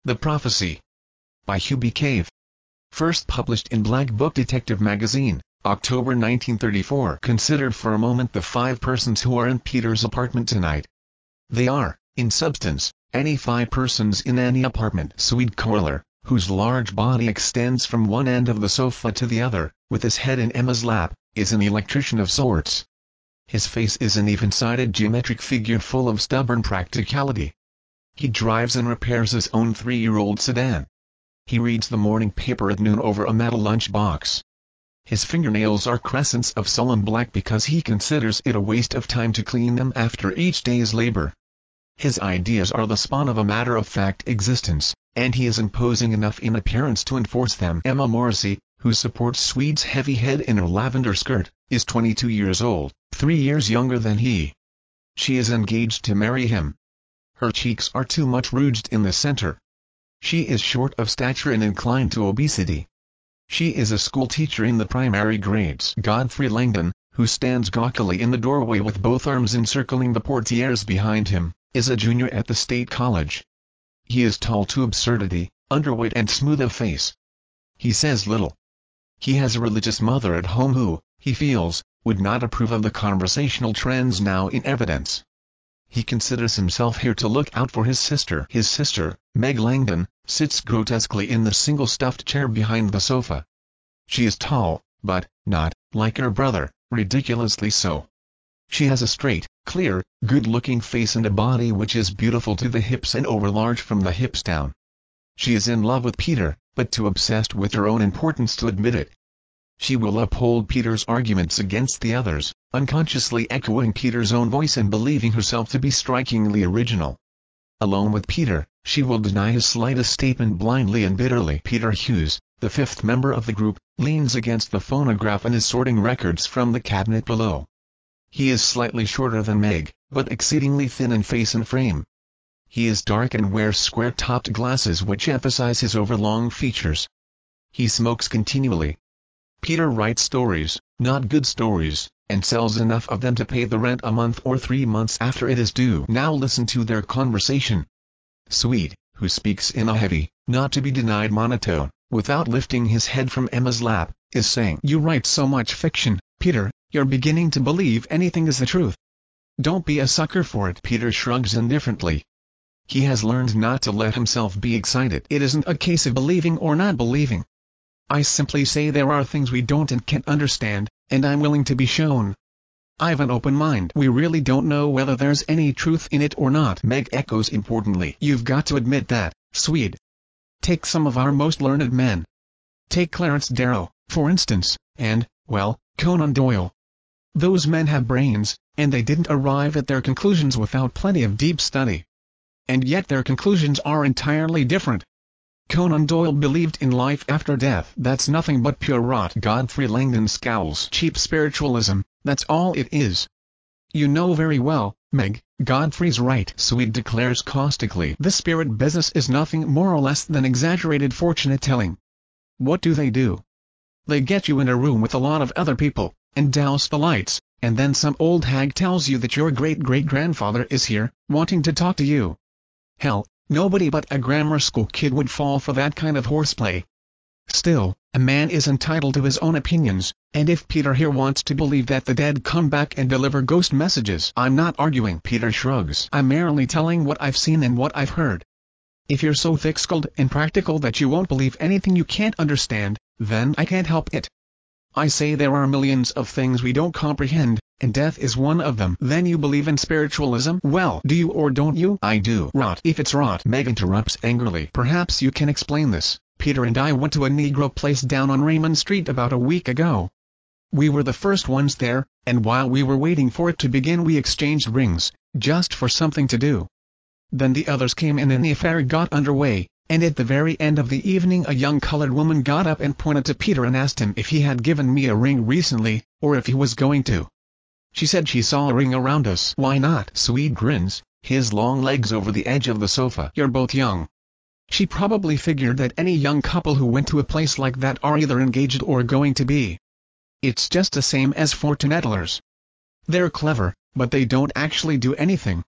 The Prophecy. By Hubie Cave. First published in Black Book Detective Magazine, October 1934. Consider for a moment the 5 persons who are in Peter's apartment tonight. They are, in substance, any 5 persons in any apartment. Swede Kohler, whose large body extends from one end of the sofa to the other, with his head in Emma's lap, is an electrician of sorts. His face is an even-sided geometric figure full of stubborn practicality. He drives and repairs his own 3-year-old sedan. He reads the morning paper at noon over a metal lunchbox. His fingernails are crescents of sullen black because he considers it a waste of time to clean them after each day's labor. His ideas are the spawn of a matter-of-fact existence, and he is imposing enough in appearance to enforce them. Emma Morrissey, who supports Swede's heavy head in her lavender skirt, is 22 years old, 3 years younger than he. She is engaged to marry him. Her cheeks are too much rouged in the center. She is short of stature and inclined to obesity. She is a school teacher in the primary grades. Godfrey Langdon, who stands gawkily in the doorway with both arms encircling the portieres behind him, is a junior at the State College. He is tall to absurdity, underweight and smooth of face. He says little. He has a religious mother at home who, he feels, would not approve of the conversational trends now in evidence. He considers himself here to look out for his sister. His sister, Meg Langdon, sits grotesquely in the single stuffed chair behind the sofa. She is tall, but, not, like her brother, ridiculously so. She has a straight, clear, good-looking face and a body which is beautiful to the hips and overlarge from the hips down. She is in love with Peter, but too obsessed with her own importance to admit it. She will uphold Peter's arguments against the others, unconsciously echoing Peter's own voice and believing herself to be strikingly original. Alone with Peter, she will deny his slightest statement blindly and bitterly. Peter Hughes, the 5th member of the group, leans against the phonograph and is sorting records from the cabinet below. He is slightly shorter than Meg, but exceedingly thin in face and frame. He is dark and wears square-topped glasses which emphasize his overlong features. He smokes continually. Peter writes stories, not good stories, and sells enough of them to pay the rent a month or 3 months after it is due. Now listen to their conversation. Swede, who speaks in a heavy, not-to-be-denied monotone, without lifting his head from Emma's lap, is saying, "You write so much fiction, Peter, you're beginning to believe anything is the truth. Don't be a sucker for it." Peter shrugs indifferently. He has learned not to let himself be excited. "It isn't a case of believing or not believing. I simply say there are things we don't and can't understand, and I'm willing to be shown. I've an open mind. We really don't know whether there's any truth in it or not." Meg echoes importantly. "You've got to admit that, Swede. Take some of our most learned men. Take Clarence Darrow, for instance, and, well, Conan Doyle. Those men have brains, and they didn't arrive at their conclusions without plenty of deep study. And yet their conclusions are entirely different. Conan Doyle believed in life after death. That's nothing but pure rot." Godfrey Langdon scowls. "Cheap spiritualism, that's all it is." "You know very well, Meg, Godfrey's right," Swede declares caustically. "The spirit business is nothing more or less than exaggerated fortune-telling. What do? They get you in a room with a lot of other people, and douse the lights, and then some old hag tells you that your great-great-grandfather is here, wanting to talk to you. Hell, nobody but a grammar school kid would fall for that kind of horseplay. Still, a man is entitled to his own opinions, and if Peter here wants to believe that the dead come back and deliver ghost messages—" "I'm not arguing," Peter shrugs. "I'm merely telling what I've seen and what I've heard. If you're so thick-skulled and practical that you won't believe anything you can't understand, then I can't help it. I say there are millions of things we don't comprehend, and death is one of them." "Then you believe in spiritualism?" "Well, do you or don't you?" "I do." "Rot if it's rot," Meg interrupts angrily. "Perhaps you can explain this. Peter and I went to a Negro place down on Raymond Street about a week ago. We were the first ones there, and while we were waiting for it to begin we exchanged rings, just for something to do. Then the others came in and the affair got underway, and at the very end of the evening a young colored woman got up and pointed to Peter and asked him if he had given me a ring recently, or if he was going to. She said she saw a ring around us." "Why not?" Swede grins, his long legs over the edge of the sofa. "You're both young. She probably figured that any young couple who went to a place like that are either engaged or going to be. It's just the same as fortune tellers. They're clever, but they don't actually do anything.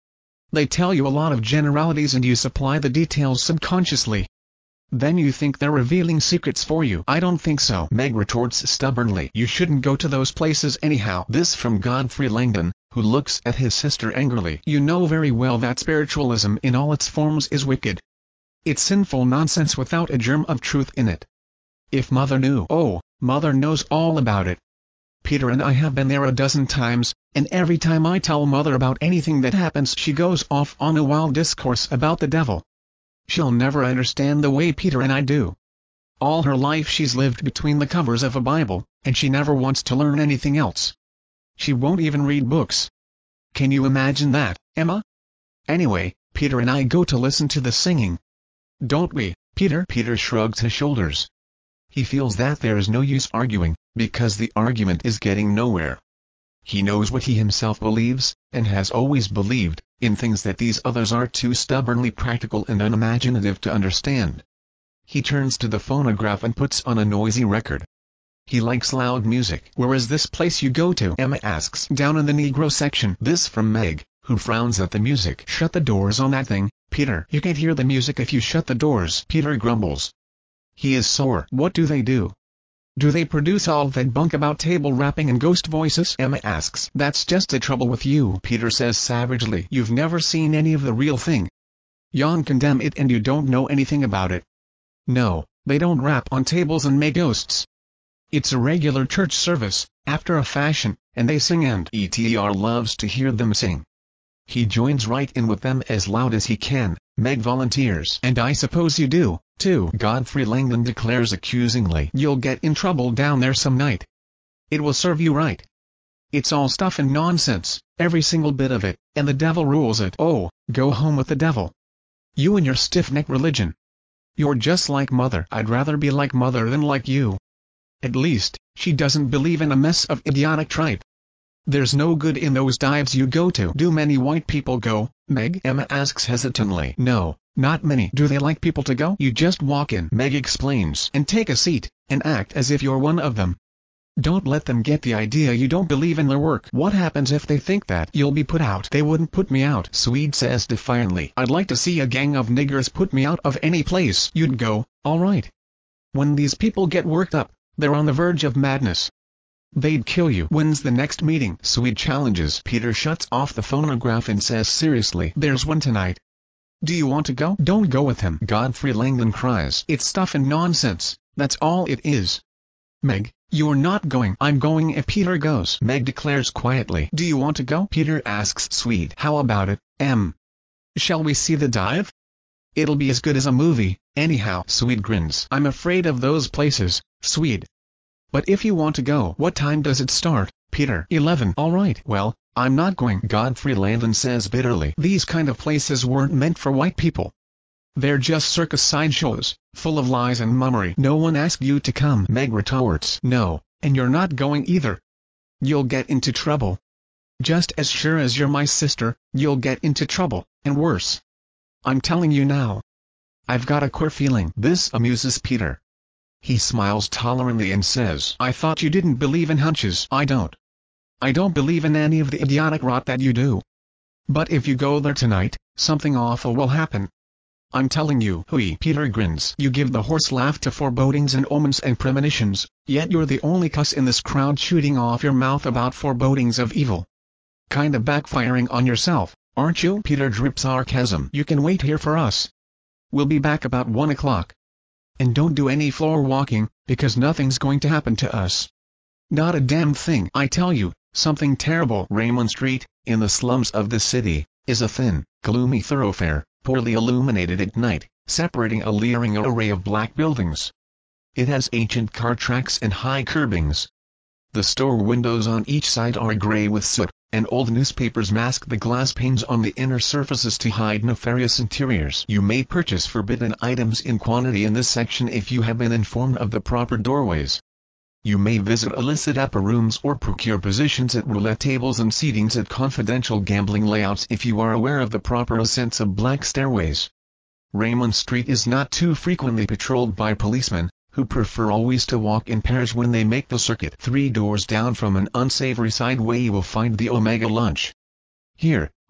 They tell you a lot of generalities and you supply the details subconsciously. Then you think they're revealing secrets for you. I don't think so, Meg retorts stubbornly. You shouldn't go to those places anyhow. This from Godfrey Langdon, who looks at his sister angrily. You know very well that spiritualism in all its forms is wicked. It's sinful nonsense without a germ of truth in it. If Mother knew. Oh, Mother knows all about it. Peter and I have been there a dozen times, and every time I tell Mother about anything that happens she goes off on a wild discourse about the devil. She'll never understand the way Peter and I do. All her life she's lived between the covers of a Bible, and she never wants to learn anything else. She won't even read books. Can you imagine that, Emma? Anyway, Peter and I go to listen to the singing. Don't we, Peter? Peter shrugs his shoulders. He feels that there is no use arguing, because the argument is getting nowhere. He knows what he himself believes, and has always believed, in things that these others are too stubbornly practical and unimaginative to understand. He turns to the phonograph and puts on a noisy record. He likes loud music. Where is this place you go to? Emma asks. Down in the Negro section. This from Meg, who frowns at the music. Shut the doors on that thing, Peter. You can't hear the music if you shut the doors. Peter grumbles. He is sore. What do they do? Do they produce all that bunk about table rapping and ghost voices? Emma asks. That's just the trouble with you, Peter says savagely. You've never seen any of the real thing. Yon condemn it and you don't know anything about it. No, they don't rap on tables and make ghosts. It's a regular church service, after a fashion, and they sing and ETR loves to hear them sing. He joins right in with them as loud as he can. Meg volunteers. And I suppose you do, too, Godfrey Langdon declares accusingly. You'll get in trouble down there some night. It will serve you right. It's all stuff and nonsense, every single bit of it, and the devil rules it. Oh, go home with the devil. You and your stiff-necked religion. You're just like Mother. I'd rather be like Mother than like you. At least, she doesn't believe in a mess of idiotic tripe. There's no good in those dives you go to. Do many white people go, Meg? Emma asks hesitantly. No, not many. Do they like people to go? You just walk in, Meg explains, and take a seat, and act as if you're one of them. Don't let them get the idea you don't believe in their work. What happens if they think that? You'll be put out. They wouldn't put me out, Swede says defiantly. I'd like to see a gang of niggers put me out of any place. You'd go, all right. When these people get worked up, they're on the verge of madness. They'd kill you. When's the next meeting? Swede challenges. Peter shuts off the phonograph and says seriously, there's one tonight. Do you want to go? Don't go with him, Godfrey Langdon cries. It's stuff and nonsense, that's all it is. Meg, you're not going. I'm going if Peter goes, Meg declares quietly. Do you want to go? Peter asks Swede. How about it, Em? Shall we see the dive? It'll be as good as a movie, anyhow. Swede grins. I'm afraid of those places, Swede. But if you want to go. What time does it start, Peter? 11. All right. Well, I'm not going, Godfrey Langdon says bitterly. These kind of places weren't meant for white people. They're just circus sideshows, full of lies and mummery. No one asked you to come, Meg retorts. No, and you're not going either. You'll get into trouble. Just as sure as you're my sister, you'll get into trouble, and worse. I'm telling you now. I've got a queer feeling. This amuses Peter. He smiles tolerantly and says, I thought you didn't believe in hunches. I don't. I don't believe in any of the idiotic rot that you do. But if you go there tonight, something awful will happen. I'm telling you. Hooey. Peter grins. You give the horse laugh to forebodings and omens and premonitions, yet you're the only cuss in this crowd shooting off your mouth about forebodings of evil. Kinda backfiring on yourself, aren't you? Peter drips sarcasm. You can wait here for us. We'll be back about 1 o'clock. And don't do any floor walking, because nothing's going to happen to us. Not a damn thing. I tell you, something terrible. Raymond Street, in the slums of the city, is a thin, gloomy thoroughfare, poorly illuminated at night, separating a leering array of black buildings. It has ancient car tracks and high curbings. The store windows on each side are gray with soot, and old newspapers mask the glass panes on the inner surfaces to hide nefarious interiors. You may purchase forbidden items in quantity in this section if you have been informed of the proper doorways. You may visit illicit upper rooms or procure positions at roulette tables and seatings at confidential gambling layouts if you are aware of the proper ascents of black stairways. Raymond Street is not too frequently patrolled by policemen, who prefer always to walk in pairs when they make the circuit. 3 doors down from an unsavory sideway you will find the Omega Lunch. Here, too,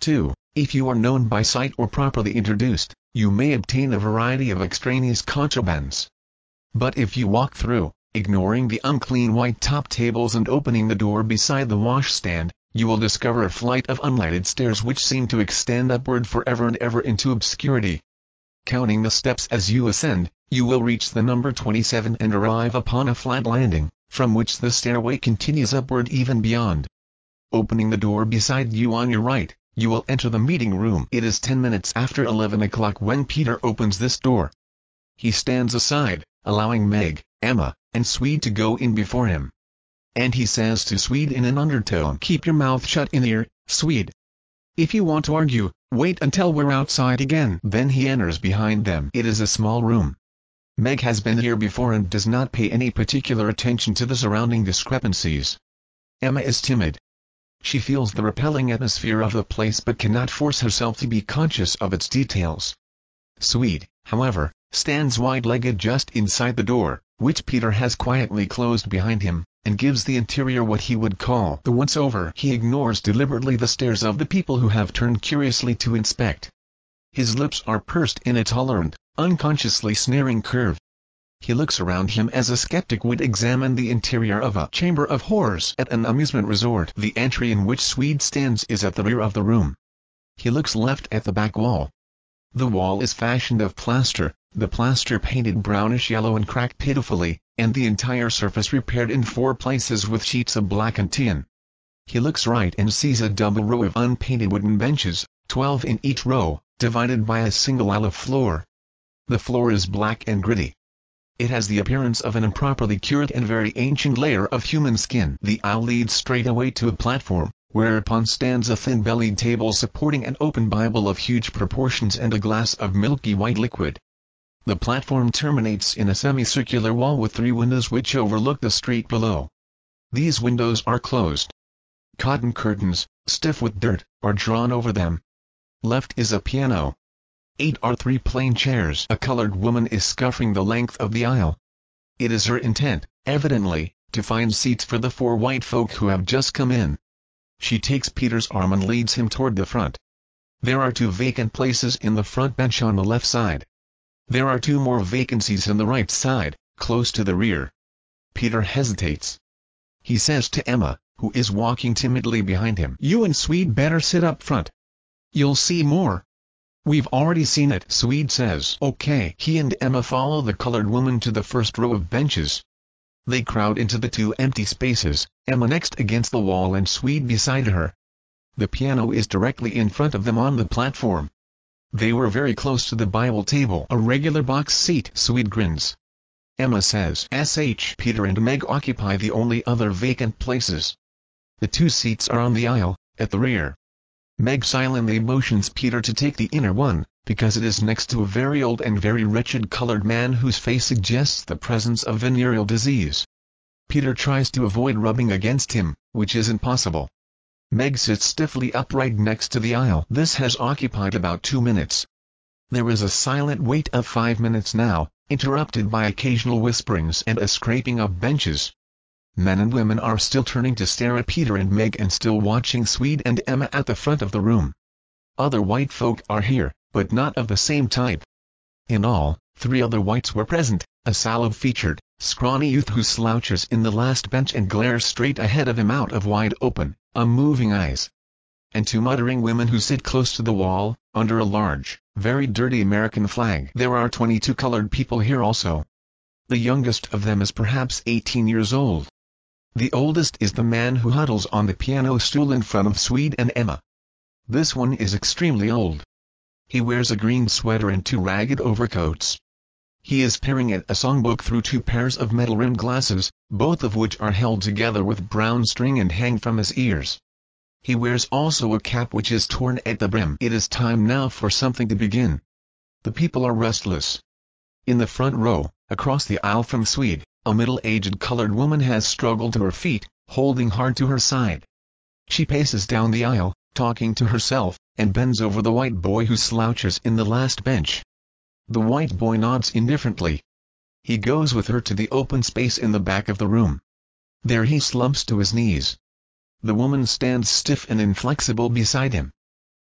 If you are known by sight or properly introduced, you may obtain a variety of extraneous contrabands. But if you walk through, ignoring the unclean white top tables and opening the door beside the washstand, you will discover a flight of unlighted stairs which seem to extend upward forever and ever into obscurity. Counting the steps as you ascend, you will reach the number 27 and arrive upon a flat landing, from which the stairway continues upward even beyond. Opening the door beside you on your right, you will enter the meeting room. It is 10 minutes after 11 o'clock when Peter opens this door. He stands aside, allowing Meg, Emma, and Swede to go in before him. And he says to Swede in an undertone, "Keep your mouth shut in here, Swede. If you want to argue, wait until we're outside again." Then he enters behind them. It is a small room. Meg has been here before and does not pay any particular attention to the surrounding discrepancies. Emma is timid. She feels the repelling atmosphere of the place but cannot force herself to be conscious of its details. Swede, however, stands wide-legged just inside the door, which Peter has quietly closed behind him, and gives the interior what he would call the once-over. He ignores deliberately the stares of the people who have turned curiously to inspect. His lips are pursed in a tolerant, unconsciously sneering curve. He looks around him as a skeptic would examine the interior of a chamber of horrors at an amusement resort. The entry in which Swede stands is at the rear of the room. He looks left at the back wall. The wall is fashioned of plaster, the plaster painted brownish-yellow and cracked pitifully, and the entire surface repaired in 4 places with sheets of blackened tin. He looks right and sees a double row of unpainted wooden benches, 12 in each row, divided by a single aisle of floor. The floor is black and gritty. It has the appearance of an improperly cured and very ancient layer of human skin. The aisle leads straight away to a platform, whereupon stands a thin-bellied table supporting an open Bible of huge proportions and a glass of milky white liquid. The platform terminates in a semicircular wall with 3 windows which overlook the street below. These windows are closed. Cotton curtains, stiff with dirt, are drawn over them. Left is a piano. 8 are 3 plain chairs. A colored woman is scuffing the length of the aisle. It is her intent, evidently, to find seats for the 4 white folk who have just come in. She takes Peter's arm and leads him toward the front. There are 2 vacant places in the front bench on the left side. There are 2 more vacancies on the right side, close to the rear. Peter hesitates. He says to Emma, who is walking timidly behind him, "You and Swede better sit up front. You'll see more." "We've already seen it," Swede says. "Okay." He and Emma follow the colored woman to the first row of benches. They crowd into the 2 empty spaces, Emma next against the wall and Swede beside her. The piano is directly in front of them on the platform. They were very close to the Bible table. "A regular box seat," Swede grins. Emma says, "SH." Peter and Meg occupy the only other vacant places. The 2 seats are on the aisle, at the rear. Meg silently motions Peter to take the inner one, because it is next to a very old and very wretched colored man whose face suggests the presence of venereal disease. Peter tries to avoid rubbing against him, which is impossible. Meg sits stiffly upright next to the aisle. This has occupied about 2 minutes. There is a silent wait of 5 minutes now, interrupted by occasional whisperings and a scraping of benches. Men and women are still turning to stare at Peter and Meg and still watching Swede and Emma at the front of the room. Other white folk are here, but not of the same type. In all, 3 other whites were present, a sallow-featured, scrawny youth who slouches in the last bench and glares straight ahead of him out of wide-open, unmoving eyes, and 2 muttering women who sit close to the wall, under a large, very dirty American flag. There are 22 colored people here also. The youngest of them is perhaps 18 years old. The oldest is the man who huddles on the piano stool in front of Swede and Emma. This one is extremely old. He wears a green sweater and 2 ragged overcoats. He is peering at a songbook through 2 pairs of metal-rimmed glasses, both of which are held together with brown string and hang from his ears. He wears also a cap which is torn at the brim. It is time now for something to begin. The people are restless. In the front row, across the aisle from Swede, a middle-aged colored woman has struggled to her feet, holding hard to her side. She paces down the aisle, talking to herself, and bends over the white boy who slouches in the last bench. The white boy nods indifferently. He goes with her to the open space in the back of the room. There he slumps to his knees. The woman stands stiff and inflexible beside him.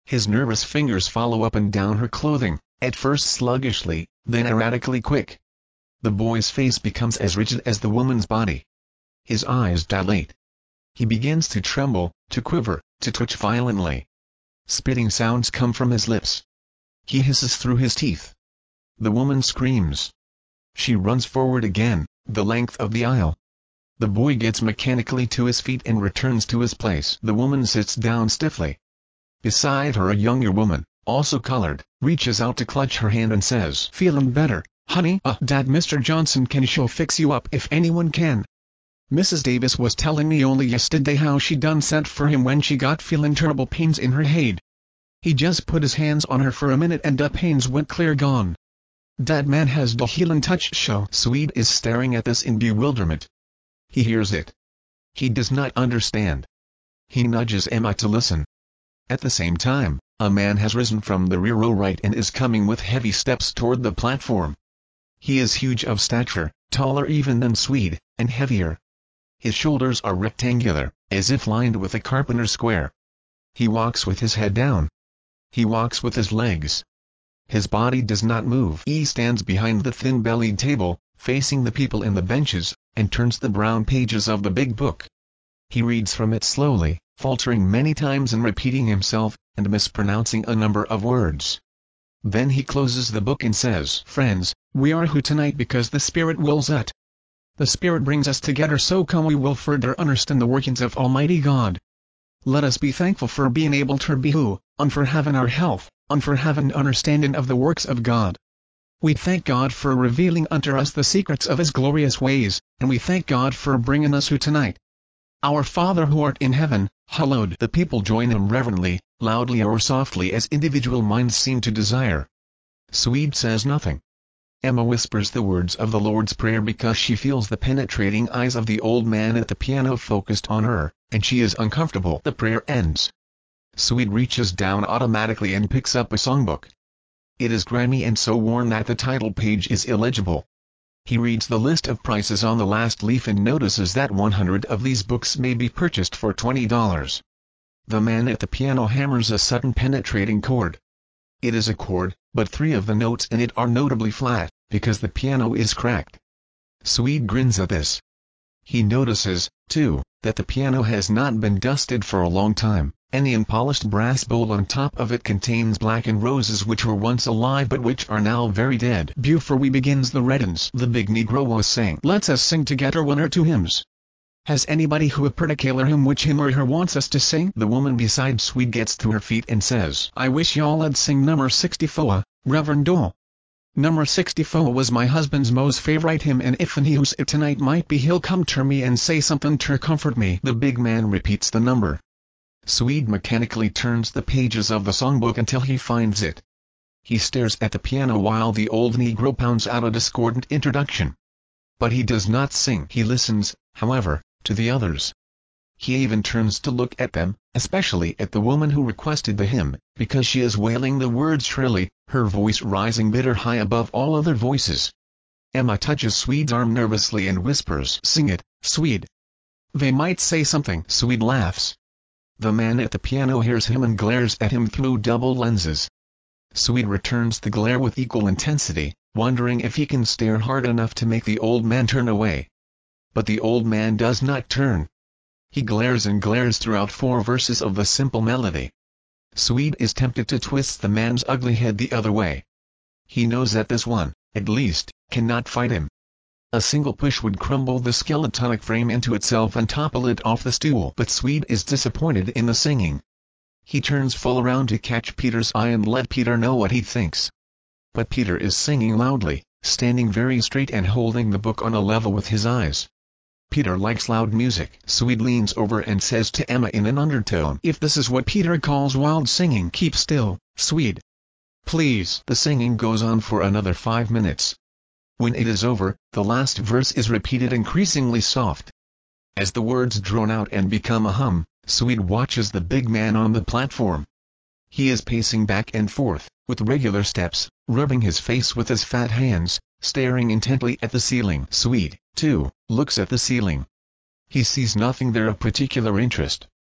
His nervous fingers follow up and down her clothing, at first sluggishly, then erratically quick. The boy's face becomes as rigid as the woman's body. His eyes dilate. He begins to tremble, to quiver, to twitch violently. Spitting sounds come from his lips. He hisses through his teeth. The woman screams. She runs forward again, the length of the aisle. The boy gets mechanically to his feet and returns to his place. The woman sits down stiffly. Beside her a younger woman, also colored, reaches out to clutch her hand and says, "Feeling better, honey?" "Dad, Mr. Johnson can sure fix you up if anyone can. Mrs. Davis was telling me only yesterday how she done sent for him when she got feeling terrible pains in her head. He just put his hands on her for a minute and the pains went clear gone. That man has the healing touch show." Swede is staring at this in bewilderment. He hears it. He does not understand. He nudges Emma to listen. At the same time, a man has risen from the rear row right and is coming with heavy steps toward the platform. He is huge of stature, taller even than Swede, and heavier. His shoulders are rectangular, as if lined with a carpenter's square. He walks with his head down. He walks with his legs. His body does not move. He stands behind the thin-bellied table, facing the people in the benches, and turns the brown pages of the big book. He reads from it slowly, faltering many times and repeating himself, and mispronouncing a number of words. Then he closes the book and says, "Friends, we are who tonight because the Spirit wills it. The Spirit brings us together so come we will further understand the workings of Almighty God. Let us be thankful for being able to be who, and for having our health, and for having understanding of the works of God. We thank God for revealing unto us the secrets of His glorious ways, and we thank God for bringing us who tonight. Our Father who art in heaven, hallowed." The people join him reverently, loudly or softly as individual minds seem to desire. Swede says nothing. Emma whispers the words of the Lord's Prayer because she feels the penetrating eyes of the old man at the piano focused on her, and she is uncomfortable. The prayer ends. Swede reaches down automatically and picks up a songbook. It is grimy and so worn that the title page is illegible. He reads the list of prices on the last leaf and notices that 100 of these books may be purchased for $20. The man at the piano hammers a sudden penetrating chord. It is a chord, but 3 of the notes in it are notably flat, because the piano is cracked. Swede grins at this. He notices, too, that the piano has not been dusted for a long time, and the unpolished brass bowl on top of it contains blackened roses which were once alive but which are now very dead. "Before we begins the reddens," the big Negro was saying, "let's us sing together 1 or 2 hymns. Has anybody who a particular hymn which him or her wants us to sing?" The woman beside Swede gets to her feet and says, "I wish y'all 'd sing number 64, Reverend Dole. Number 64 was my husband's most favorite hymn and if he who's it tonight might be he'll come to me and say something to comfort me." The big man repeats the number. Swede mechanically turns the pages of the songbook until he finds it. He stares at the piano while the old Negro pounds out a discordant introduction. But he does not sing. He listens, however, to the others. He even turns to look at them, especially at the woman who requested the hymn, because she is wailing the words shrilly, her voice rising bitter high above all other voices. Emma touches Swede's arm nervously and whispers, "Sing it, Swede. They might say something." Swede laughs. The man at the piano hears him and glares at him through double lenses. Swede returns the glare with equal intensity, wondering if he can stare hard enough to make the old man turn away. But the old man does not turn. He glares and glares throughout 4 verses of the simple melody. Swede is tempted to twist the man's ugly head the other way. He knows that this one, at least, cannot fight him. A single push would crumble the skeletonic frame into itself and topple it off the stool. But Swede is disappointed in the singing. He turns full around to catch Peter's eye and let Peter know what he thinks. But Peter is singing loudly, standing very straight and holding the book on a level with his eyes. Peter likes loud music. Swede leans over and says to Emma in an undertone, "If this is what Peter calls wild singing, keep still, Swede. Please." The singing goes on for another 5 minutes. When it is over, the last verse is repeated increasingly soft. As the words drone out and become a hum, Swede watches the big man on the platform. He is pacing back and forth, with regular steps, rubbing his face with his fat hands, staring intently at the ceiling. Swede, too, looks at the ceiling. He sees nothing there of particular interest.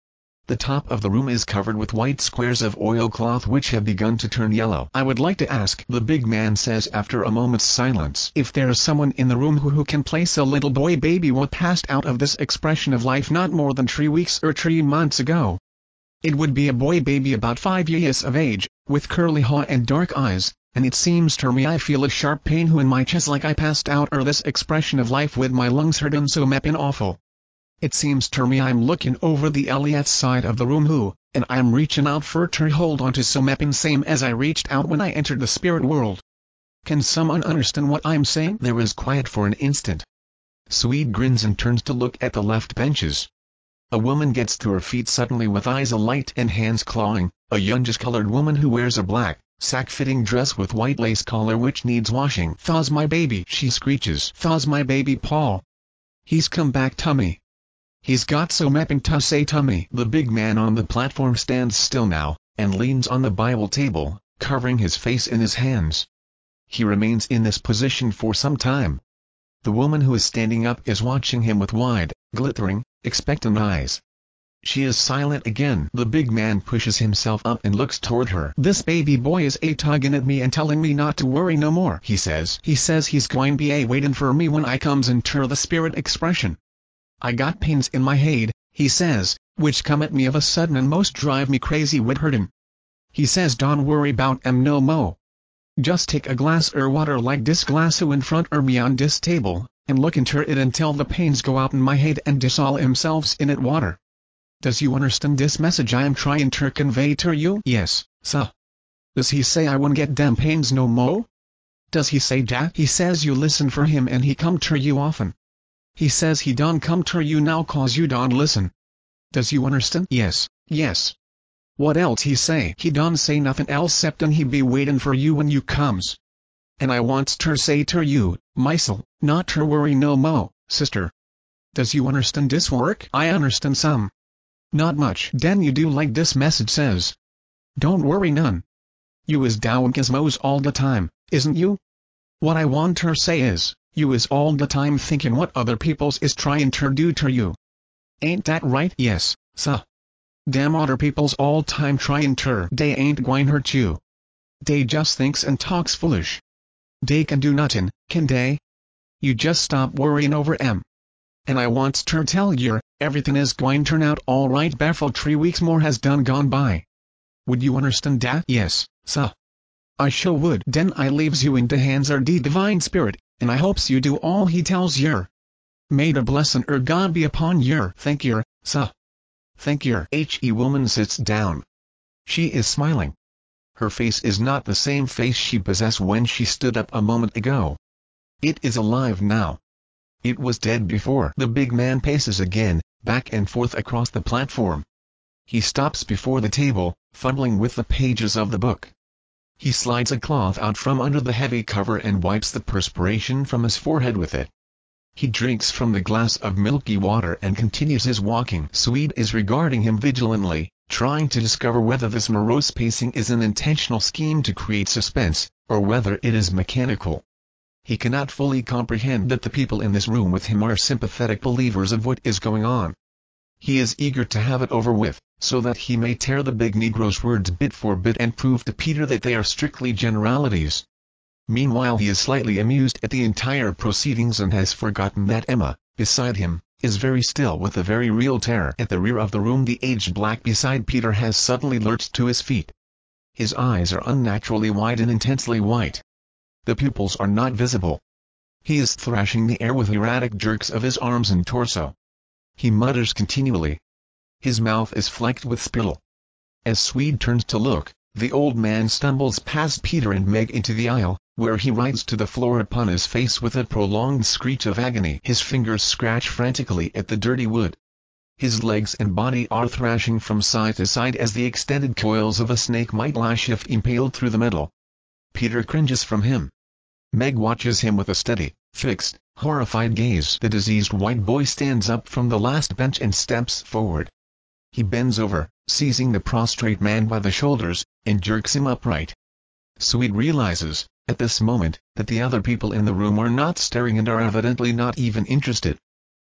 The top of the room is covered with white squares of oilcloth which have begun to turn yellow. "I would like to ask," the big man says after a moment's silence, "if there is someone in the room who can place a little boy baby what passed out of this expression of life not more than 3 weeks or 3 months ago. It would be a boy baby about 5 years of age, with curly hair and dark eyes, and it seems to me I feel a sharp pain in my chest like I passed out or this expression of life with my lungs hurtin' so meppin' awful. It seems to me I'm looking over the Elliot side of the room and I'm reaching out for to hold on to so meppin' same as I reached out when I entered the spirit world. Can someone understand what I'm saying?" There is quiet for an instant. Swede grins and turns to look at the left benches. A woman gets to her feet suddenly with eyes alight and hands clawing, a youngish-colored woman who wears a black, sack-fitting dress with white lace collar which needs washing. "Tha's my baby," she screeches. "Tha's my baby Paul. He's come back to me. He's got so mepping to say to me." The big man on the platform stands still now, and leans on the Bible table, covering his face in his hands. He remains in this position for some time. The woman who is standing up is watching him with wide, glittering, expectant eyes. She is silent again. The big man pushes himself up and looks toward her. "This baby boy is tugging at me and telling me not to worry no more," he says. "He says he's going be waiting for me when I comes into the spirit expression. I got pains in my head," he says, "which come at me of a sudden and most drive me crazy with hurtin'. He says don't worry about 'em no mo. Just take a glass water like this glasso in front me on this table, and look into it until the pains go out in my head and dissolve themselves in it water. Does you understand this message I am trying to convey to you?" "Yes, sir." "Does he say I won't get them pains no mo? Does he say dat?" "He says you listen for him and he come to you often. He says he don't come to you now cause you don't listen. Does you understand?" "Yes, yes." "What else he say?" "He don't say nothing else exceptin' he be waitin' for you when you comes. And I wants ter say to you, Mysel, not ter worry no mo, sister. Does you understand this work?" "I understand some. Not much." "Den you do like this message says. Don't worry none. You is down gizmos all the time, isn't you? What I want ter say is, you is all the time thinking what other peoples is trying ter do to you. Ain't that right?" "Yes, sir." "Dem other peoples all time trying ter. They ain't gwine hurt you. They just thinks and talks foolish. They can do nothing, can they? You just stop worrying over 'em. And I wants ter tell yer, everything is gwine turn out all right before 3 weeks more has done gone by. Would you understand dat?" "Yes, sir." "I sure would." "Den I leaves you in the hands of the divine spirit, and I hopes you do all he tells yer. May the blessing God be upon yer." "Thank yer, sir." "Thank yer." Woman sits down. She is smiling. Her face is not the same face she possessed when she stood up a moment ago. It is alive now. It was dead before. The big man paces again, back and forth across the platform. He stops before the table, fumbling with the pages of the book. He slides a cloth out from under the heavy cover and wipes the perspiration from his forehead with it. He drinks from the glass of milky water and continues his walking. Swede is regarding him vigilantly, trying to discover whether this morose pacing is an intentional scheme to create suspense, or whether it is mechanical. He cannot fully comprehend that the people in this room with him are sympathetic believers of what is going on. He is eager to have it over with, so that he may tear the big Negro's words bit for bit and prove to Peter that they are strictly generalities. Meanwhile he is slightly amused at the entire proceedings and has forgotten that Emma, beside him, is very still with a very real terror. At the rear of the room the aged black beside Peter has suddenly lurched to his feet. His eyes are unnaturally wide and intensely white. The pupils are not visible. He is thrashing the air with erratic jerks of his arms and torso. He mutters continually. His mouth is flecked with spittle. As Swede turns to look, the old man stumbles past Peter and Meg into the aisle, where he writes to the floor upon his face with a prolonged screech of agony. His fingers scratch frantically at the dirty wood. His legs and body are thrashing from side to side as the extended coils of a snake might lash if impaled through the metal. Peter cringes from him. Meg watches him with a steady, fixed, horrified gaze. The diseased white boy stands up from the last bench and steps forward. He bends over, seizing the prostrate man by the shoulders, and jerks him upright. Swede realizes, at this moment, that the other people in the room are not staring and are evidently not even interested.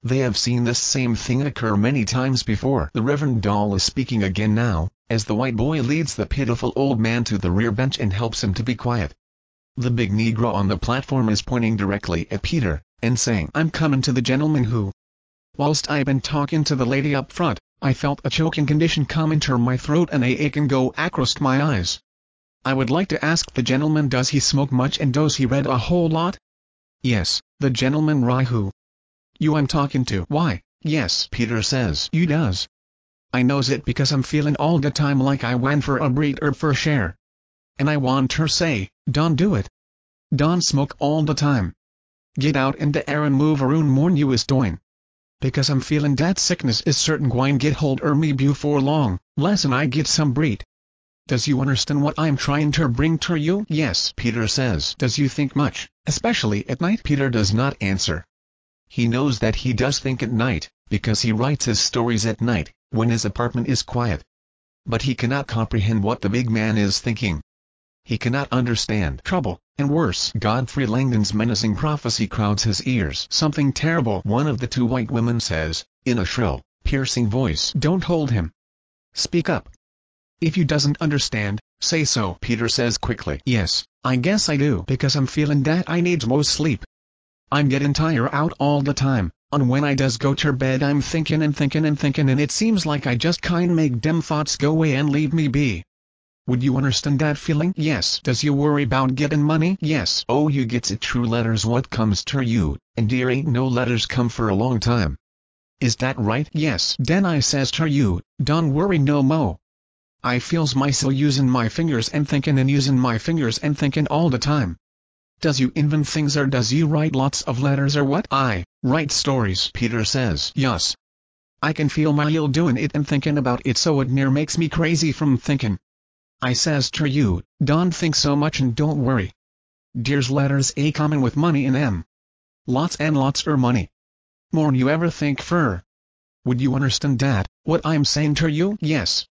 They have seen this same thing occur many times before. The Reverend Dahl is speaking again now, as the white boy leads the pitiful old man to the rear bench and helps him to be quiet. The big Negro on the platform is pointing directly at Peter, and saying, "I'm coming to the gentleman who..." Whilst I've been talking to the lady up front, I felt a choking condition come into my throat and a ache and go across my eyes. I would like to ask the gentleman, does he smoke much and does he read a whole lot? Yes, the gentleman right who you I'm talking to. Why, yes, Peter says, you does. I knows it because I'm feeling all the time like I went for a breed or for share. And I want her say, don't do it. Don't smoke all the time. Get out in the air and move around more you is doing. Because I'm feeling that sickness is certain gwine get hold er me before long, less'n I get some breed. Does you understand what I'm trying to bring to you? Yes, Peter says. Does you think much, especially at night? Peter does not answer. He knows that he does think at night, because he writes his stories at night, when his apartment is quiet. But he cannot comprehend what the big man is thinking. He cannot understand. Trouble, and worse. Godfrey Langdon's menacing prophecy crowds his ears. Something terrible, one of the two white women says, in a shrill, piercing voice. Don't hold him. Speak up. If you doesn't understand, say so. Peter says quickly. Yes, I guess I do. Because I'm feeling that I needs more sleep. I'm getting tired out all the time, and when I does go to bed I'm thinking and thinking and thinking and it seems like I just can't make them thoughts go away and leave me be. Would you understand that feeling? Yes. Does you worry about getting money? Yes. Oh, you gets it. True letters what comes to you, and dear ain't no letters come for a long time. Is that right? Yes. Then I says to you, don't worry no mo. I feels myself using my fingers and thinking and using my fingers and thinking all the time. Does you invent things or does you write lots of letters or what? I write stories. Peter says. Yes. I can feel myself doing it and thinking about it so it near makes me crazy from thinking. I says to you, don't think so much and don't worry. Dear's letters a common with money in them. Lots and lots er money. More'n you ever think for. Would you understand that, what I'm saying to you? Yes.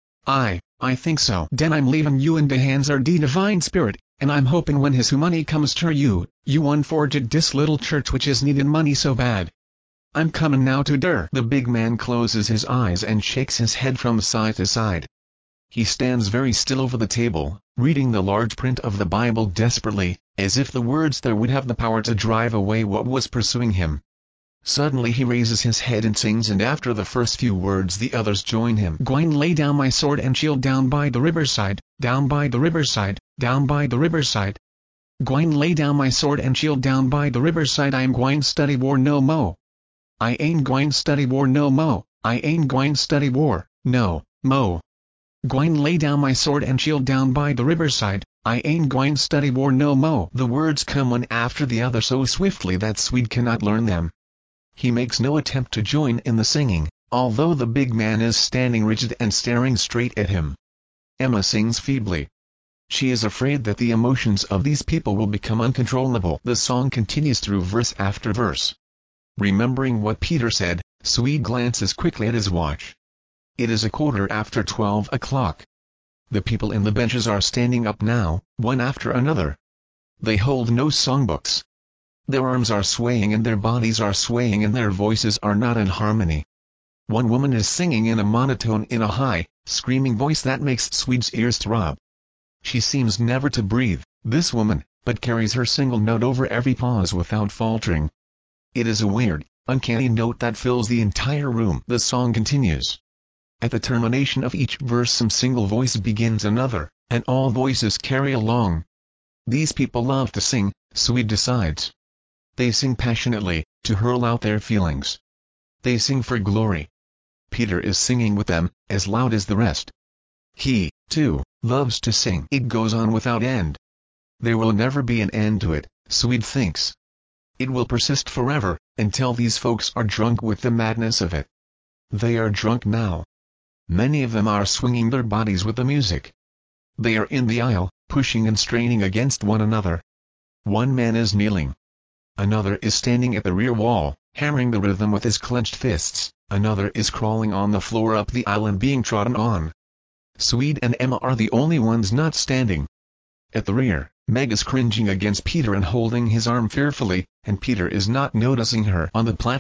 I think so. Then I'm leaving you in the hands of the Divine Spirit, and I'm hoping when his money comes to you, you unforget this little church which is needing money so bad. I'm coming now to der. The big man closes his eyes and shakes his head from side to side. He stands very still over the table, reading the large print of the Bible desperately, as if the words there would have the power to drive away what was pursuing him. Suddenly he raises his head and sings, and after the first few words the others join him. Gwine lay down my sword and shield down by the riverside, down by the riverside, down by the riverside. Gwine lay down my sword and shield down by the riverside. I am gwine study war no mo. I ain't gwine study war no mo. I ain't gwine study war, no, mo. Gwine lay down my sword and shield down by the riverside. I ain't gwine study war no mo. The words come one after the other so swiftly that Swede cannot learn them. He makes no attempt to join in the singing, although the big man is standing rigid and staring straight at him. Emma sings feebly. She is afraid that the emotions of these people will become uncontrollable. The song continues through verse after verse. Remembering what Peter said, Swede glances quickly at his watch. It is 12:15 o'clock. The people in the benches are standing up now, one after another. They hold no songbooks. Their arms are swaying and their bodies are swaying and their voices are not in harmony. One woman is singing in a monotone in a high, screaming voice that makes Swede's ears throb. She seems never to breathe, this woman, but carries her single note over every pause without faltering. It is a weird, uncanny note that fills the entire room. The song continues. At the termination of each verse some single voice begins another, and all voices carry along. These people love to sing, Swede decides. They sing passionately, to hurl out their feelings. They sing for glory. Peter is singing with them, as loud as the rest. He, too, loves to sing. It goes on without end. There will never be an end to it, Swede thinks. It will persist forever, until these folks are drunk with the madness of it. They are drunk now. Many of them are swinging their bodies with the music. They are in the aisle, pushing and straining against one another. One man is kneeling. Another is standing at the rear wall, hammering the rhythm with his clenched fists. Another is crawling on the floor up the aisle and being trodden on. Swede and Emma are the only ones not standing. At the rear, Meg is cringing against Peter and holding his arm fearfully, and Peter is not noticing her. On the platform,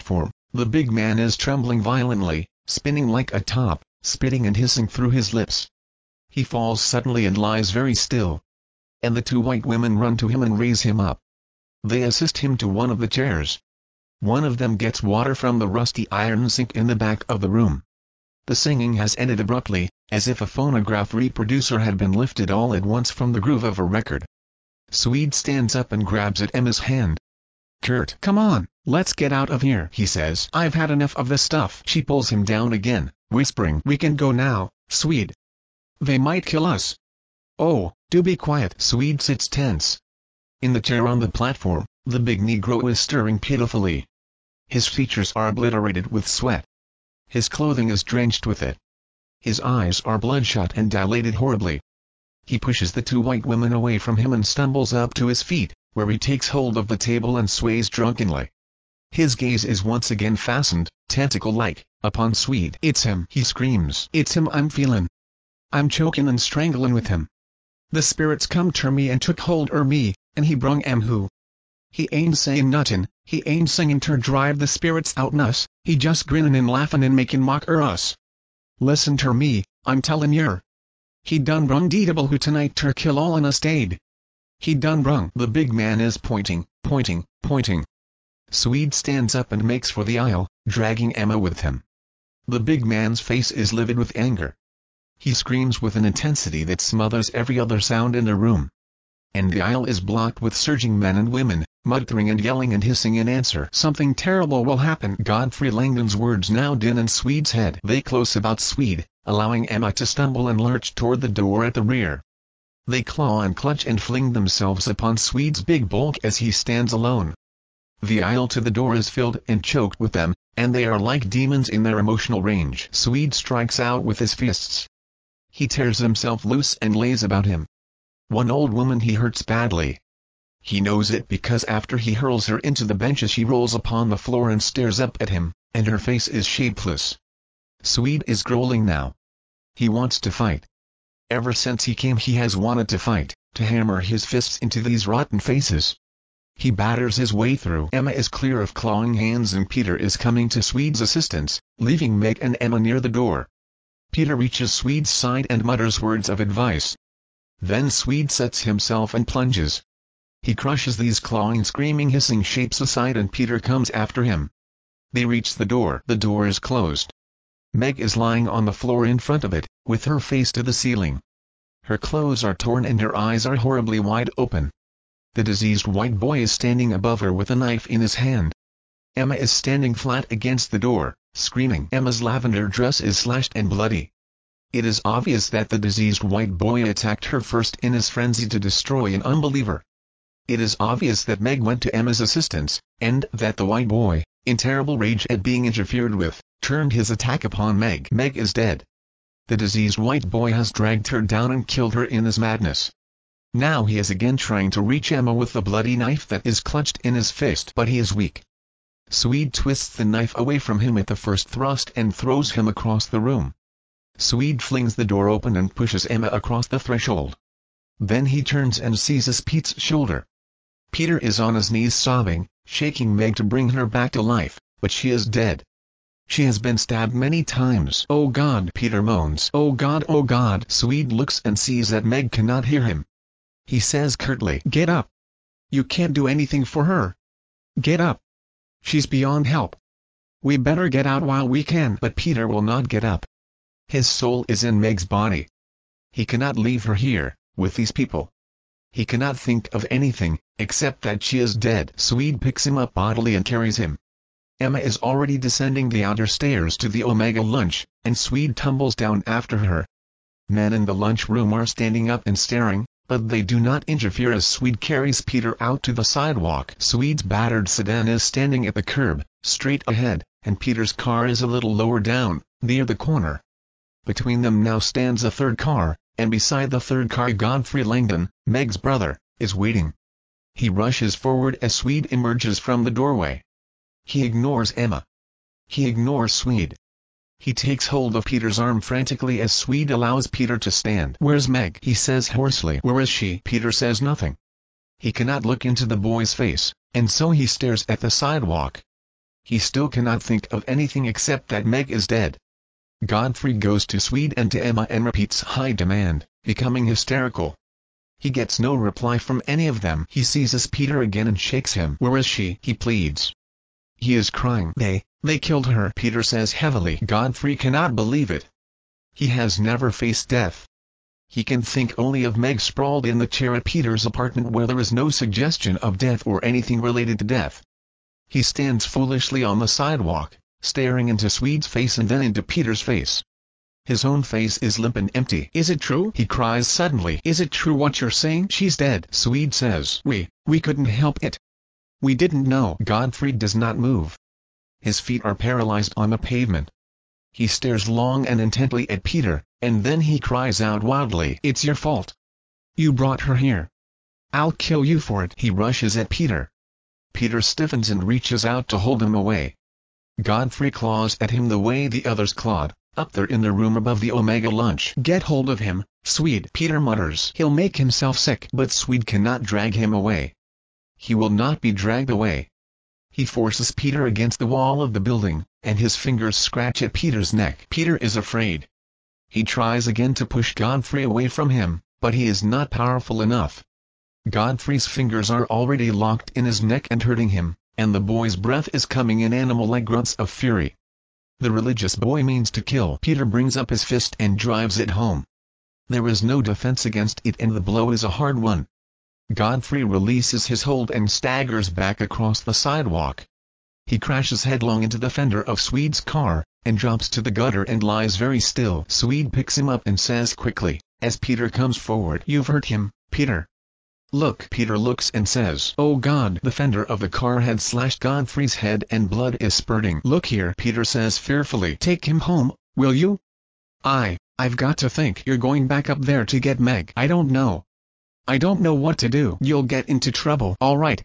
The big man is trembling violently, spinning like a top, spitting and hissing through his lips. He falls suddenly and lies very still. And the two white women run to him and raise him up. They assist him to one of the chairs. One of them gets water from the rusty iron sink in the back of the room. The singing has ended abruptly, as if a phonograph reproducer had been lifted all at once from the groove of a record. Swede stands up and grabs at Emma's hand. "Kurt, come on, let's get out of here," he says. "I've had enough of this stuff." She pulls him down again, whispering, "We can go now, Swede. They might kill us." "Oh, do be quiet." Swede sits tense. In the chair on the platform, the big Negro is stirring pitifully. His features are obliterated with sweat. His clothing is drenched with it. His eyes are bloodshot and dilated horribly. He pushes the two white women away from him and stumbles up to his feet, where he takes hold of the table and sways drunkenly. His gaze is once again fastened, tentacle-like, upon Swede. "It's him," he screams. "It's him I'm feelin'. I'm chokin' and stranglin' with him. The spirits come ter me and took hold er me, and he brung em who. He ain't sayin' nothin', he ain't singin' ter drive the spirits out'n us, he just grinnin' and laughin' and makin' mock er us. Listen ter me, I'm tellin' yer. He done brung de devil who tonight ter kill all on us dead. He done brung." The big man is pointing. Swede stands up and makes for the aisle, dragging Emma with him. The big man's face is livid with anger. He screams with an intensity that smothers every other sound in the room. And the aisle is blocked with surging men and women, muttering and yelling and hissing in answer. "Something terrible will happen." Godfrey Langdon's words now din in Swede's head. They close about Swede, allowing Emma to stumble and lurch toward the door at the rear. They claw and clutch and fling themselves upon Swede's big bulk as he stands alone. The aisle to the door is filled and choked with them, and they are like demons in their emotional range. Swede strikes out with his fists. He tears himself loose and lays about him. One old woman he hurts badly. He knows it because after he hurls her into the benches she rolls upon the floor and stares up at him, and her face is shapeless. Swede is growling now. He wants to fight. Ever since he came he has wanted to fight, to hammer his fists into these rotten faces. He batters his way through. Emma is clear of clawing hands and Peter is coming to Swede's assistance, leaving Meg and Emma near the door. Peter reaches Swede's side and mutters words of advice. Then Swede sets himself and plunges. He crushes these clawing, screaming, hissing shapes aside and Peter comes after him. They reach the door. The door is closed. Meg is lying on the floor in front of it, with her face to the ceiling. Her clothes are torn and her eyes are horribly wide open. The diseased white boy is standing above her with a knife in his hand. Emma is standing flat against the door, screaming. Emma's lavender dress is slashed and bloody. It is obvious that the diseased white boy attacked her first in his frenzy to destroy an unbeliever. It is obvious that Meg went to Emma's assistance, and that the white boy, in terrible rage at being interfered with, turned his attack upon Meg. Meg is dead. The diseased white boy has dragged her down and killed her in his madness. Now he is again trying to reach Emma with the bloody knife that is clutched in his fist, but he is weak. Swede twists the knife away from him at the first thrust and throws him across the room. Swede flings the door open and pushes Emma across the threshold. Then he turns and seizes Pete's shoulder. Peter is on his knees sobbing, shaking Meg to bring her back to life, but she is dead. She has been stabbed many times. "Oh God," Peter moans. "Oh God, oh God." Swede looks and sees that Meg cannot hear him. He says curtly, "Get up. You can't do anything for her. Get up. She's beyond help. We better get out while we can." But Peter will not get up. His soul is in Meg's body. He cannot leave her here, with these people. He cannot think of anything, except that she is dead. Swede picks him up bodily and carries him. Emma is already descending the outer stairs to the Omega lunch, and Swede tumbles down after her. Men in the lunchroom are standing up and staring, but they do not interfere as Swede carries Peter out to the sidewalk. Swede's battered sedan is standing at the curb, straight ahead, and Peter's car is a little lower down, near the corner. Between them now stands a third car, and beside the third car Godfrey Langdon, Meg's brother, is waiting. He rushes forward as Swede emerges from the doorway. He ignores Emma. He ignores Swede. He takes hold of Peter's arm frantically as Swede allows Peter to stand. "Where's Meg?" he says hoarsely. "Where is she?" Peter says nothing. He cannot look into the boy's face, and so he stares at the sidewalk. He still cannot think of anything except that Meg is dead. Godfrey goes to Swede and to Emma and repeats high demand, becoming hysterical. He gets no reply from any of them. He seizes Peter again and shakes him. "Where is she?" he pleads. He is crying. They killed her," Peter says heavily. Godfrey cannot believe it. He has never faced death. He can think only of Meg sprawled in the chair at Peter's apartment where there is no suggestion of death or anything related to death. He stands foolishly on the sidewalk, staring into Swede's face and then into Peter's face. His own face is limp and empty. "Is it true?" he cries suddenly. "Is it true what you're saying? She's dead." Swede says. We couldn't help it. We didn't know." Godfrey does not move. His feet are paralyzed on the pavement. He stares long and intently at Peter, and then he cries out wildly, "It's your fault. You brought her here. I'll kill you for it." He rushes at Peter. Peter stiffens and reaches out to hold him away. Godfrey claws at him the way the others clawed, up there in the room above the Omega lunch. "Get hold of him, Swede," Peter mutters. "He'll make himself sick." But Swede cannot drag him away. He will not be dragged away. He forces Peter against the wall of the building, and his fingers scratch at Peter's neck. Peter is afraid. He tries again to push Godfrey away from him, but he is not powerful enough. Godfrey's fingers are already locked in his neck and hurting him, and the boy's breath is coming in animal-like grunts of fury. The religious boy means to kill. Peter brings up his fist and drives it home. There is no defense against it and the blow is a hard one. Godfrey releases his hold and staggers back across the sidewalk. He crashes headlong into the fender of Swede's car, and drops to the gutter and lies very still. Swede picks him up and says quickly, as Peter comes forward, "You've hurt him, Peter. Look." Peter looks and says, "Oh God." The fender of the car had slashed Godfrey's head and blood is spurting. "Look here." Peter says fearfully, "Take him home, will you?" I've got to think. You're going back up there to get Meg." "I don't know. I don't know what to do." "You'll get into trouble." All right.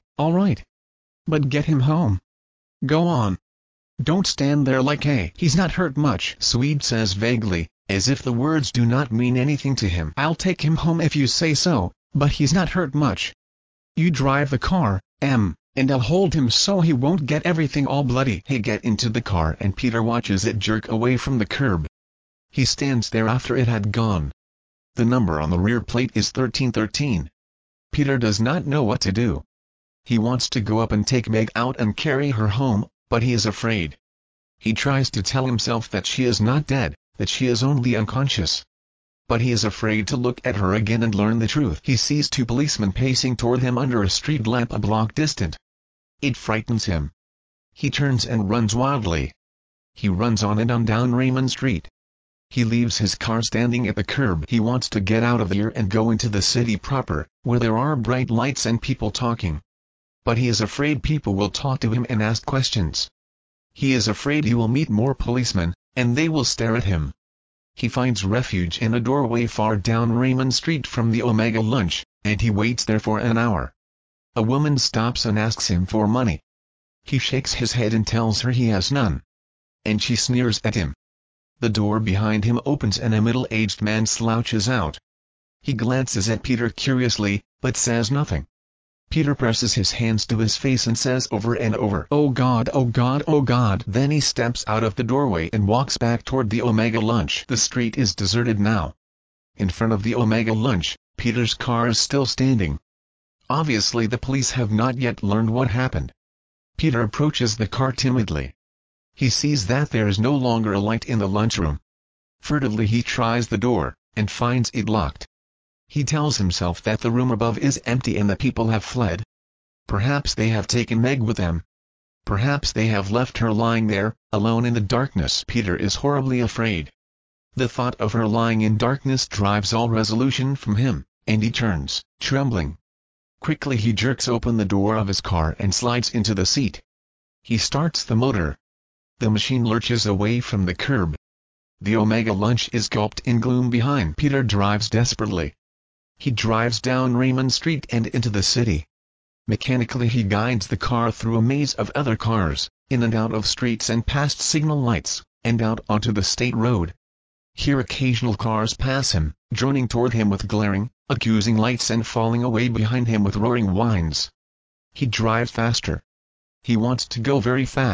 But get him home. Go on. Don't stand there like, hey, he's not hurt much." Swede says vaguely, as if the words do not mean anything to him. "I'll take him home if you say so, but he's not hurt much. You drive the car, and I'll hold him so he won't get everything all bloody." They get into the car and Peter watches it jerk away from the curb. He stands there after it had gone. The number on the rear plate is 1313. Peter does not know what to do. He wants to go up and take Meg out and carry her home, but he is afraid. He tries to tell himself that she is not dead, that she is only unconscious. But he is afraid to look at her again and learn the truth. He sees two policemen pacing toward him under a street lamp a block distant. It frightens him. He turns and runs wildly. He runs on and on down Raymond Street. He leaves his car standing at the curb. He wants to get out of here and go into the city proper, where there are bright lights and people talking. But he is afraid people will talk to him and ask questions. He is afraid he will meet more policemen, and they will stare at him. He finds refuge in a doorway far down Raymond Street from the Omega lunch, and he waits there for an hour. A woman stops and asks him for money. He shakes his head and tells her he has none. And she sneers at him. The door behind him opens and a middle-aged man slouches out. He glances at Peter curiously, but says nothing. Peter presses his hands to his face and says over and over, "Oh God, oh God, oh God." Then he steps out of the doorway and walks back toward the Omega lunch. The street is deserted now. In front of the Omega lunch, Peter's car is still standing. Obviously the police have not yet learned what happened. Peter approaches the car timidly. He sees that there is no longer a light in the lunchroom. Furtively he tries the door, and finds it locked. He tells himself that the room above is empty and the people have fled. Perhaps they have taken Meg with them. Perhaps they have left her lying there, alone in the darkness. Peter is horribly afraid. The thought of her lying in darkness drives all resolution from him, and he turns, trembling. Quickly he jerks open the door of his car and slides into the seat. He starts the motor. The machine lurches away from the curb. The Omega lunch is gulped in gloom behind. Peter drives desperately. He drives down Raymond Street and into the city. Mechanically he guides the car through a maze of other cars, in and out of streets and past signal lights, and out onto the state road. Here occasional cars pass him, droning toward him with glaring, accusing lights and falling away behind him with roaring whines. He drives faster. He wants to go very fast,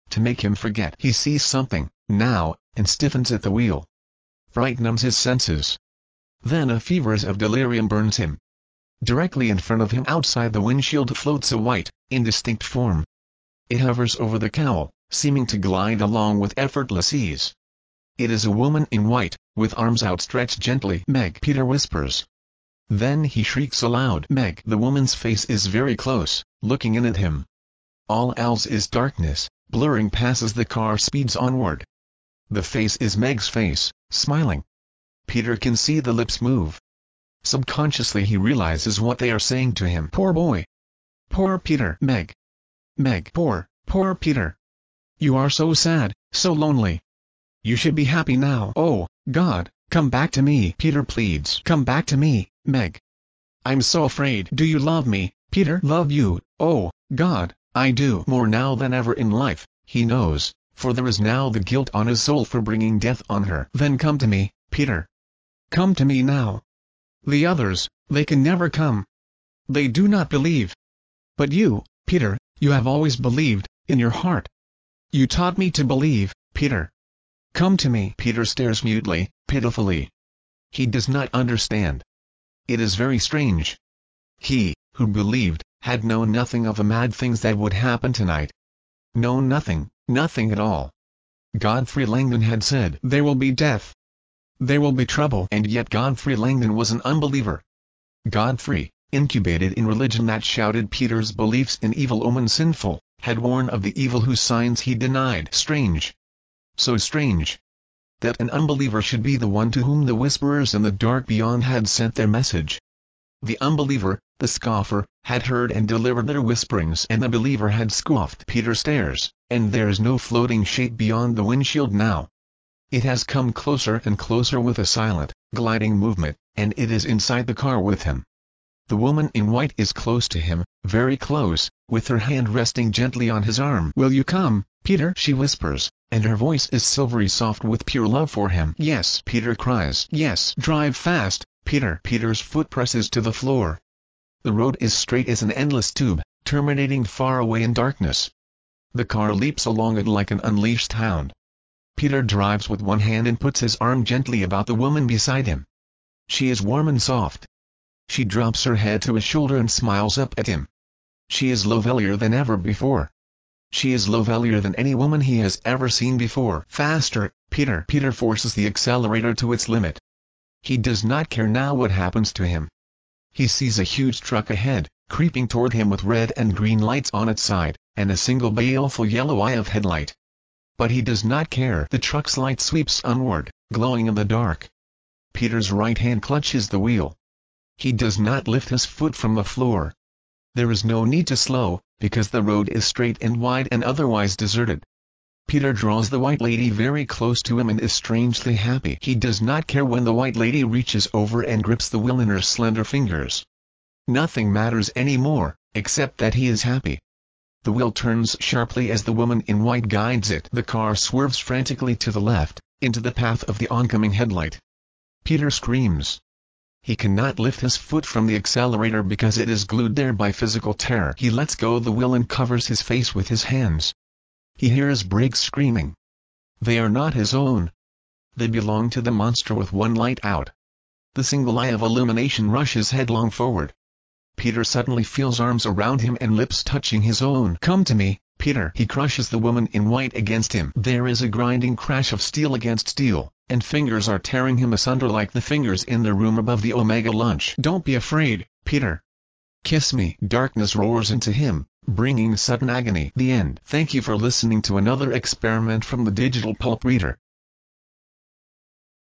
to make him forget. He sees something, now, and stiffens at the wheel. Fright numbs his senses. Then a fever of delirium burns him. Directly in front of him outside the windshield floats a white, indistinct form. It hovers over the cowl, seeming to glide along with effortless ease. It is a woman in white, with arms outstretched gently. "Meg," Peter whispers. Then he shrieks aloud. "Meg." The woman's face is very close, looking in at him. All else is darkness, blurring past as the car speeds onward. The face is Meg's face, smiling. Peter can see the lips move. Subconsciously he realizes what they are saying to him. "Poor boy. Poor Peter." "Meg. Meg." Poor Peter. You are so sad, so lonely. You should be happy now." "Oh, God, come back to me," Peter pleads. "Come back to me, Meg. I'm so afraid." "Do you love me, Peter?" "Love you? Oh, God, I do." More now than ever in life, he knows, for there is now the guilt on his soul for bringing death on her. "Then come to me, Peter. Come to me now. The others, they can never come. They do not believe. But you, Peter, you have always believed, in your heart. You taught me to believe, Peter. Come to me." Peter stares mutely, pitifully. He does not understand. It is very strange. He, who believed, had known nothing of the mad things that would happen tonight. Known nothing, nothing at all. Godfrey Langdon had said, "There will be death. There will be trouble." And yet Godfrey Langdon was an unbeliever. Godfrey, incubated in religion that shouted Peter's beliefs in evil omen sinful, had warned of the evil whose signs he denied. Strange. So strange. That an unbeliever should be the one to whom the whisperers in the dark beyond had sent their message. The unbeliever, the scoffer, had heard and delivered their whisperings, and the believer had scoffed. Peter stares, and there is no floating shape beyond the windshield now. It has come closer and closer with a silent, gliding movement, and it is inside the car with him. The woman in white is close to him, very close, with her hand resting gently on his arm. "Will you come, Peter?" she whispers, and her voice is silvery soft with pure love for him. "Yes," Peter cries. "Yes." "Drive fast, Peter." Peter's foot presses to the floor. The road is straight as an endless tube, terminating far away in darkness. The car leaps along it like an unleashed hound. Peter drives with one hand and puts his arm gently about the woman beside him. She is warm and soft. She drops her head to his shoulder and smiles up at him. She is lovelier than ever before. She is lovelier than any woman he has ever seen before. "Faster, Peter." Peter forces the accelerator to its limit. He does not care now what happens to him. He sees a huge truck ahead, creeping toward him with red and green lights on its side, and a single baleful yellow eye of headlight. But he does not care. The truck's light sweeps onward, glowing in the dark. Peter's right hand clutches the wheel. He does not lift his foot from the floor. There is no need to slow, because the road is straight and wide and otherwise deserted. Peter draws the white lady very close to him and is strangely happy. He does not care when the white lady reaches over and grips the wheel in her slender fingers. Nothing matters anymore, except that he is happy. The wheel turns sharply as the woman in white guides it. The car swerves frantically to the left, into the path of the oncoming headlight. Peter screams. He cannot lift his foot from the accelerator because it is glued there by physical terror. He lets go the wheel and covers his face with his hands. He hears brakes screaming. They are not his own. They belong to the monster with one light out. The single eye of illumination rushes headlong forward. Peter suddenly feels arms around him and lips touching his own. "Come to me, Peter." He crushes the woman in white against him. There is a grinding crash of steel against steel, and fingers are tearing him asunder like the fingers in the room above the Omega lunch. "Don't be afraid, Peter. Kiss me." Darkness roars into him, bringing sudden agony. The end. Thank you for listening to another experiment from the Digital Pulp Reader.